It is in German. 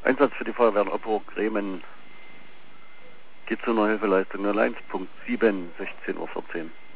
Einsatz für die Feuerwehr in Oppo, Bremen. Geht zu einer Hilfeleistung 01.7, 16:14 Uhr.